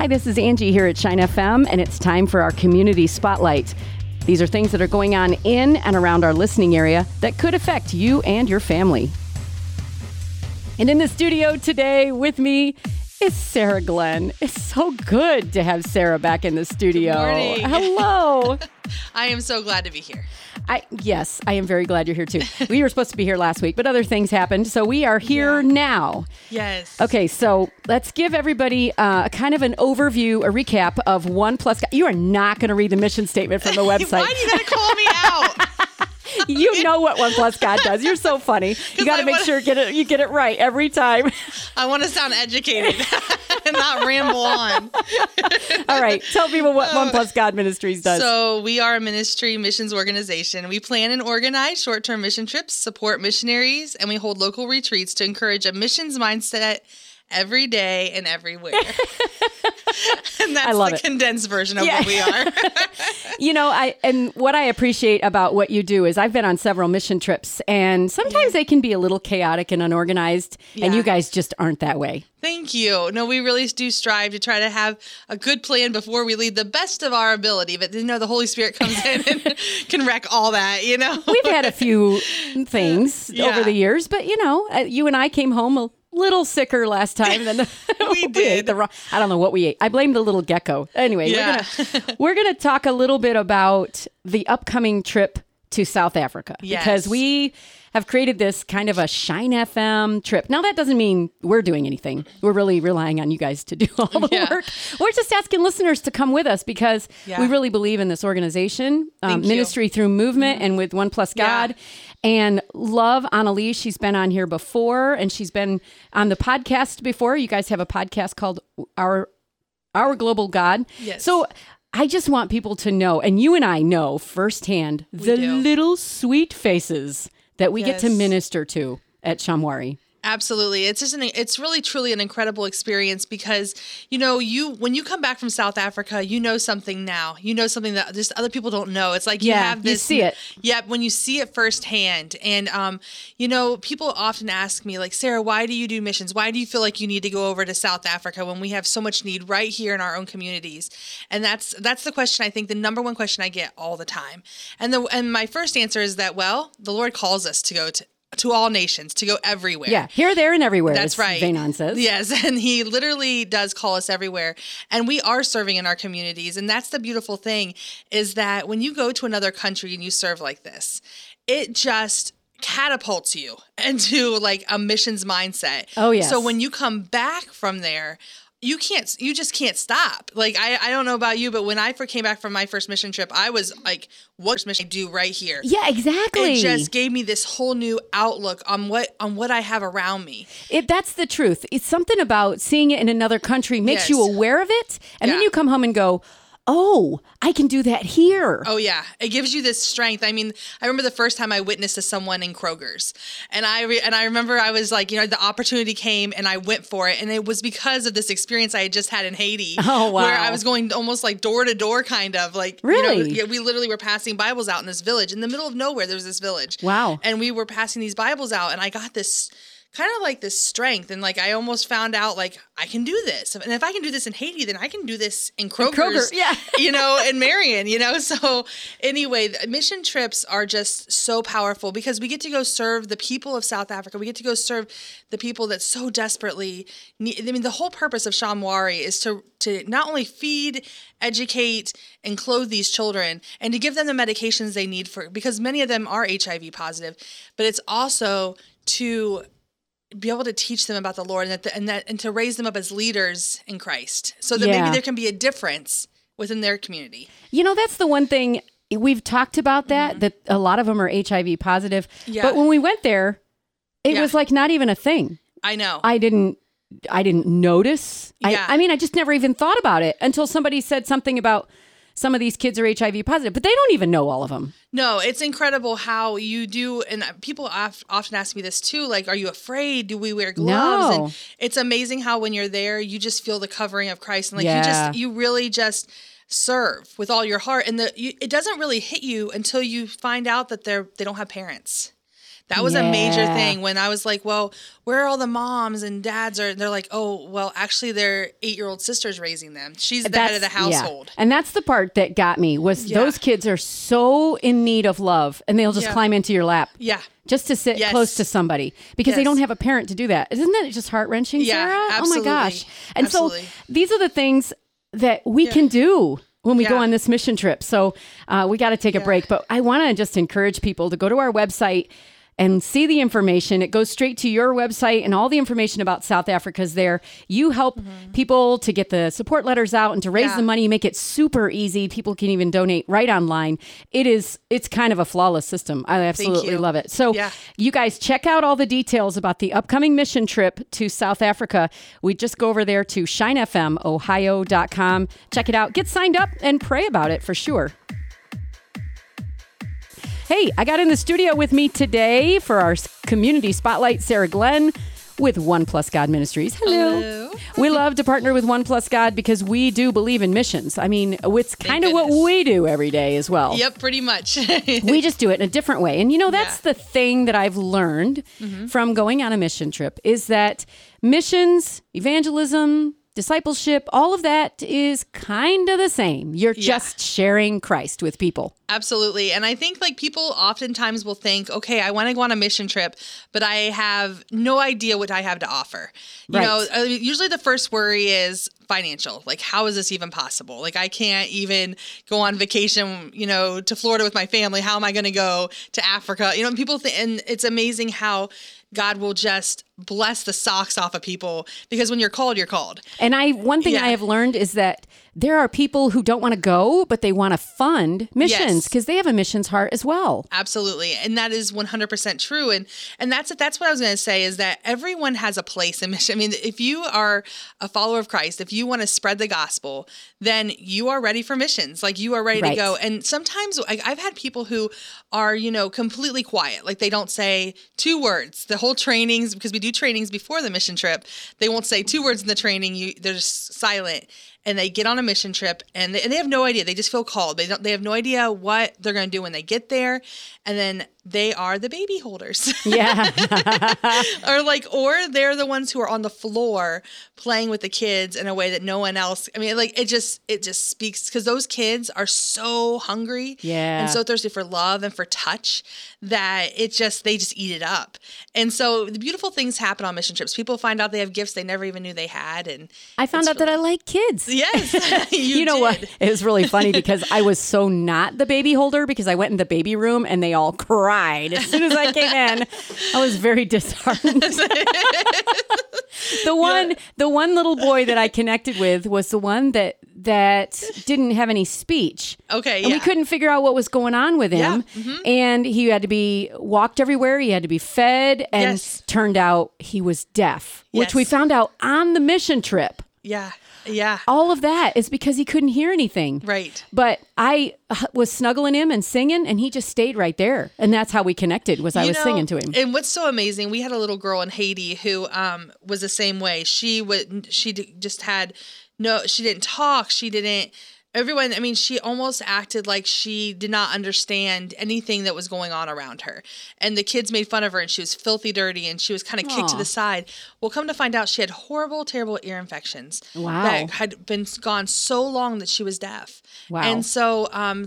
Hi, this is Angie here at Shine FM, and it's time for our Community Spotlight. These are things that are going on in and around our listening area that could affect you and your family. And in the studio today with me is Sarah Glenn. It's so good to have Sarah back in the studio. Good morning. Hello. I am so glad to be here. Yes, I am very glad you're here too. We were supposed to be here last week, but other things happened, so we are here now. Yes. Okay, so let's give everybody kind of an overview, a recap of One Plus God. You are not going to read the mission statement from the website. Why do you got to call me out? You know what One Plus God does. You're so funny. You got to make sure you get it right every time. I want to sound educated and not ramble on. All right. Tell people what One Plus God Ministries does. So we are a ministry missions organization. We plan and organize short-term mission trips, support missionaries, and we hold local retreats to encourage a missions mindset every day and everywhere. And that's the condensed version of what we are. And what I appreciate about what you do is I've been on several mission trips, and sometimes they can be a little chaotic and unorganized, and you guys just aren't that way. Thank you. No, we really do strive to try to have a good plan before we lead the best of our ability. But the Holy Spirit comes in and can wreck all that, We've had a few things over the years, but you and I came home a little sicker last time than we did. I don't know what we ate. I blamed the little gecko. Anyway, we're gonna talk a little bit about the upcoming trip to South Africa because we have created this kind of a Shine FM trip. Now, that doesn't mean we're doing anything. We're really relying on you guys to do all the work. We're just asking listeners to come with us because we really believe in this organization, ministry through movement, and with One Plus God. And love Annalise. She's been on here before, and she's been on the podcast before. You guys have a podcast called Our Global God. Yes. So I just want people to know, and you and I know firsthand, the little sweet faces that we get to minister to at Shamwari. Absolutely. It's really truly an incredible experience because, when you come back from South Africa, you know something now. You know something that just other people don't know. It's like you have this. You see it. Yeah, when you see it firsthand. And, people often ask me, like, Sarah, why do you do missions? Why do you feel like you need to go over to South Africa when we have so much need right here in our own communities? And that's the question, I think, the number one question I get all the time. And my first answer is that, the Lord calls us to go to all nations, to go everywhere. Yeah, here, there, and everywhere. That's right. Vainon says. Yes, and he literally does call us everywhere. And we are serving in our communities. And that's the beautiful thing, is that when you go to another country and you serve like this, it just catapults you into like a missions mindset. Oh, yes. So when you come back from there, you just can't stop. Like, I don't know about you, but when I came back from my first mission trip, I was like, what mission I do right here? Yeah, exactly. It just gave me this whole new outlook on what I have around me. That's the truth. It's something about seeing it in another country makes you aware of it. And then you come home and go, oh, I can do that here. Oh, yeah. It gives you this strength. I mean, I remember the first time I witnessed to someone in Kroger's. And I remember I was like, the opportunity came and I went for it. And it was because of this experience I had just had in Haiti. Oh, wow. Where I was going almost like door to door kind of. Like, really? We literally were passing Bibles out in this village. In the middle of nowhere, there was this village. Wow. And we were passing these Bibles out. And I got this kind of like this strength. And like, I almost found out like, I can do this. And if I can do this in Haiti, then I can do this in Kroger's, in Marion, So anyway, the mission trips are just so powerful because we get to go serve the people of South Africa. We get to go serve the people that so desperately need. I mean, the whole purpose of Shamwari is to not only feed, educate, and clothe these children and to give them the medications they need because many of them are HIV positive, but it's also to be able to teach them about the Lord and to raise them up as leaders in Christ so that maybe there can be a difference within their community. That's the one thing we've talked about that a lot of them are HIV positive. Yeah. But when we went there, it was like not even a thing. I know. I didn't notice. Yeah. I just never even thought about it until somebody said something about some of these kids are HIV positive, but they don't even know all of them. No, it's incredible how you do. And people often ask me this too. Like, are you afraid? Do we wear gloves? No. And it's amazing how when you're there, you just feel the covering of Christ. And like, you really just serve with all your heart. And it doesn't really hit you until you find out that they don't have parents. That was a major thing when I was like, well, where are all the moms and dads? They're like, oh, well, actually their 8-year-old sister's raising them. She's the head of the household. Yeah. And that's the part that got me was those kids are so in need of love and they'll just climb into your lap. Yeah. Just to sit close to somebody because they don't have a parent to do that. Isn't that just heart-wrenching, Sarah? Absolutely. Oh my gosh. And so these are the things that we can do when we go on this mission trip. So we got to take a break, but I want to just encourage people to go to our website and see the information. It goes straight to your website and all the information about South Africa is there. You help people to get the support letters out and to raise the money. You make it super easy. People can even donate right online. It's kind of a flawless system. I absolutely love it. So you guys check out all the details about the upcoming mission trip to South Africa. We just go over there to shinefmohio.com. Check it out. Get signed up and pray about it for sure. Hey, I got in the studio with me today for our community spotlight, Sarah Glenn with One Plus God Ministries. Hello. We love to partner with One Plus God because we do believe in missions. I mean, it's kind of what we do every day as well. Yep, pretty much. We just do it in a different way. And that's the thing that I've learned from going on a mission trip is that missions, evangelism, discipleship, all of that is kind of the same. You're just sharing Christ with people. Absolutely. And I think like people oftentimes will think, okay, I want to go on a mission trip, but I have no idea what I have to offer. You know, usually the first worry is financial. Like, how is this even possible? Like, I can't even go on vacation, to Florida with my family. How am I going to go to Africa? People think, and it's amazing how God will just bless the socks off of people because when you're called, you're called. And one thing I have learned is that there are people who don't want to go, but they want to fund missions because they have a missions heart as well. Absolutely. And that is 100% true. And that's what I was going to say is that everyone has a place in mission. I mean, if you are a follower of Christ, if you want to spread the gospel, then you are ready for missions. Like you are ready to go. And sometimes I've had people who are, completely quiet. Like they don't say 2 words. The whole trainings, because we do trainings before the mission trip, they won't say 2 words in the training. They're just silent. And they get on a mission trip and they have no idea. They just feel called. They have no idea what they're going to do when they get there. And then they are the baby holders. Yeah. or they're the ones who are on the floor playing with the kids in a way that no one else. I mean, it just speaks because those kids are so hungry and so thirsty for love and for touch that they just eat it up. And so the beautiful things happen on mission trips. People find out they have gifts they never even knew they had. And I found out that I like kids. Yes. You know what? It was really funny because I was so not the baby holder because I went in the baby room and they all cried as soon as I came in. I was very disheartened. The one little boy that I connected with was the one that didn't have any speech. Okay. And we couldn't figure out what was going on with him. Yeah. Mm-hmm. And he had to be walked everywhere. He had to be fed. And turned out he was deaf, which we found out on the mission trip. Yeah. Yeah. All of that is because he couldn't hear anything. Right. But I was snuggling him and singing, and he just stayed right there. And that's how we connected, was I was singing to him. And what's so amazing, we had a little girl in Haiti who was the same way. She didn't talk. She almost acted like she did not understand anything that was going on around her. And the kids made fun of her and she was filthy dirty and she was kind of kicked to the side. Well, come to find out she had horrible, terrible ear infections. Wow. That had been gone so long that she was deaf. Wow. And so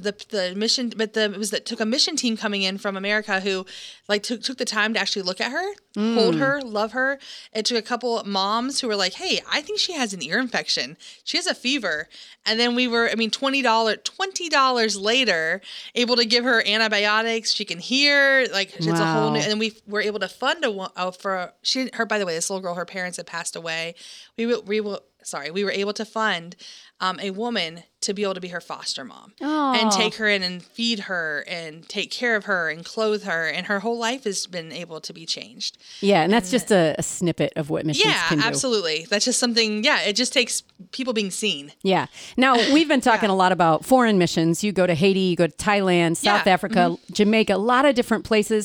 it took a mission team coming in from America who took the time to actually look at her, hold her, love her. It took a couple moms who were like, hey, I think she has an ear infection. She has a fever. And then we were, $20 later, able to give her antibiotics. She can hear, it's a whole new, and then we were able to fund by the way, this little girl, her parents had passed away. We were able to fund a woman to be able to be her foster mom and take her in and feed her and take care of her and clothe her. And her whole life has been able to be changed. Yeah. And that's just a snippet of what missions can do. Yeah, absolutely. That's just something. Yeah. It just takes people being seen. Yeah. Now we've been talking a lot about foreign missions. You go to Haiti, you go to Thailand, South Africa, Jamaica, a lot of different places.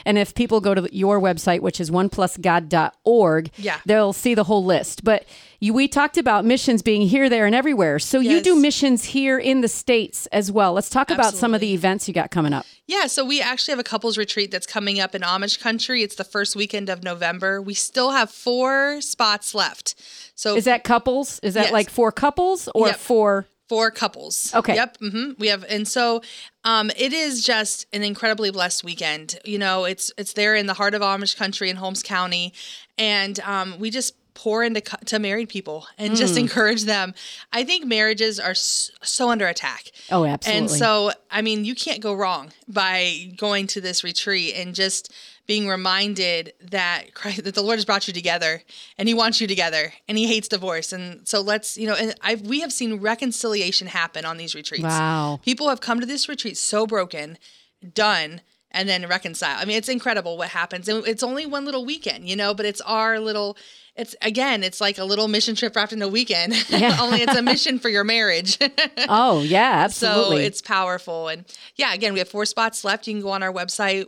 And if people go to your website, which is oneplusgod.org, they'll see the whole list. But we talked about missions being here, there, and everywhere. So you do missions here in the States as well. Let's talk about some of the events you got coming up. Yeah, so we actually have a couples retreat that's coming up in Amish country. It's the first weekend of November. We still have 4 spots left. So is that couples? Is that like 4 couples or 4? 4 couples. Okay. Yep. We have, and so it is just an incredibly blessed weekend. You know, it's there in the heart of Amish country in Holmes County, and we just pour into married people and just encourage them. I think marriages are so under attack. Oh, absolutely. And so, I mean, you can't go wrong by going to this retreat and just being reminded that that the Lord has brought you together and he wants you together and he hates divorce. And so we have seen reconciliation happen on these retreats. Wow. People have come to this retreat so broken, done, and then reconcile. I mean, it's incredible what happens. And it's only one little weekend, but it's our little, it's like a little mission trip wrapped in a weekend. Yeah. Only it's a mission for your marriage. Oh, yeah, absolutely. So it's powerful. And yeah, again, we have 4 spots left. You can go on our website,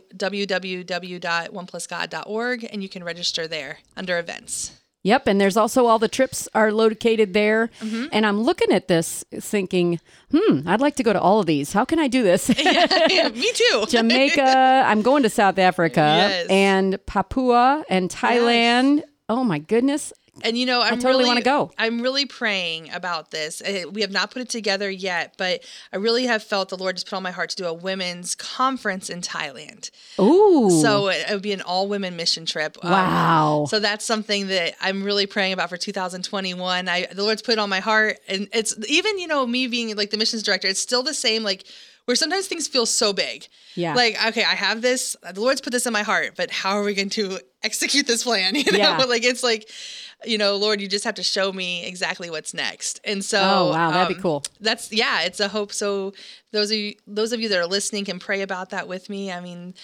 www.oneplusgod.org, and you can register there under events. Yep, and there's also all the trips are located there. Mm-hmm. And I'm looking at this thinking, I'd like to go to all of these. How can I do this? Yeah, me too. Jamaica, I'm going to South Africa, and Papua and Thailand. Yes. Oh my goodness. And I totally want to go. I'm really praying about this. We have not put it together yet, but I really have felt the Lord just put on my heart to do a women's conference in Thailand. Ooh. So it would be an all-women mission trip. Wow. So that's something that I'm really praying about for 2021. The Lord's put it on my heart. And it's even, me being like the missions director, it's still the same, like, where sometimes things feel so big. Yeah. Like, okay, I have this, the Lord's put this in my heart, but how are we going to execute this plan? Yeah. Like, it's like, Lord, you just have to show me exactly what's next. And so, oh, wow, that'd be cool. It's a hope. So those of you that are listening can pray about that with me. I mean,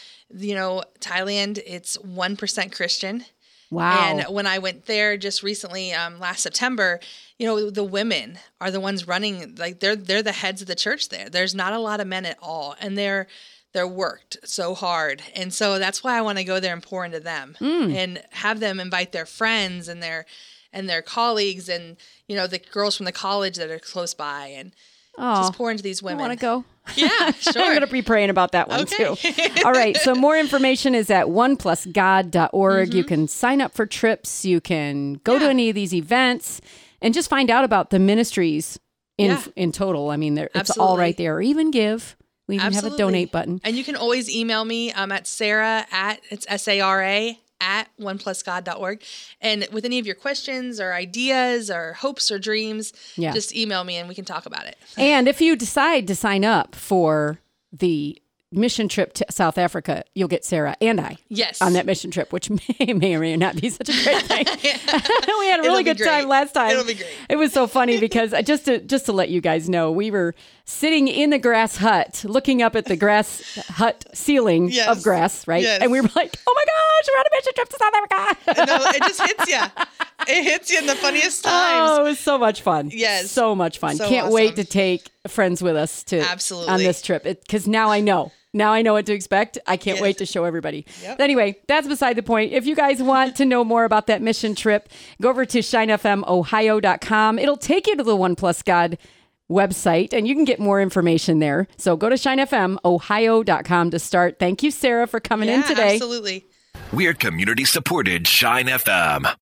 Thailand, it's 1% Christian. Wow. And when I went there just recently, last September, the women are the ones running, like they're the heads of the church there. There's not a lot of men at all. And they're worked so hard. And so that's why I want to go there and pour into them and have them invite their friends and their colleagues and, the girls from the college that are close by and just pour into these women. I want to go. Yeah, sure. I'm going to be praying about that one too. All right. So more information is at oneplusgod.org. You can sign up for trips. You can go to any of these events and just find out about the ministries in total. I mean, it's all right there. Or even give. We even have a donate button. And you can always email me at Sarah it's SARA at oneplusgod.org. And with any of your questions or ideas or hopes or dreams, just email me and we can talk about it. And if you decide to sign up for the mission trip to South Africa, you'll get Sarah and I on that mission trip, which may or may not be such a great thing. We had a really good time last time. It'll be great. It was so funny because just to let you guys know, we were sitting in the grass hut, looking up at the grass hut ceiling of grass, right? Yes. And we were like, oh my gosh, we're on a mission trip to South Africa. No, it just hits you. It hits you in the funniest times. Oh, it was so much fun. Yes. So much fun. So Can't wait to take friends with us on this trip because now I know. Now I know what to expect. I can't wait to show everybody. Yep. Anyway, that's beside the point. If you guys want to know more about that mission trip, go over to shinefmohio.com. It'll take you to the One Plus God website, and you can get more information there. So go to shinefmohio.com to start. Thank you, Sarah, for coming in today. Absolutely. We're community-supported Shine FM.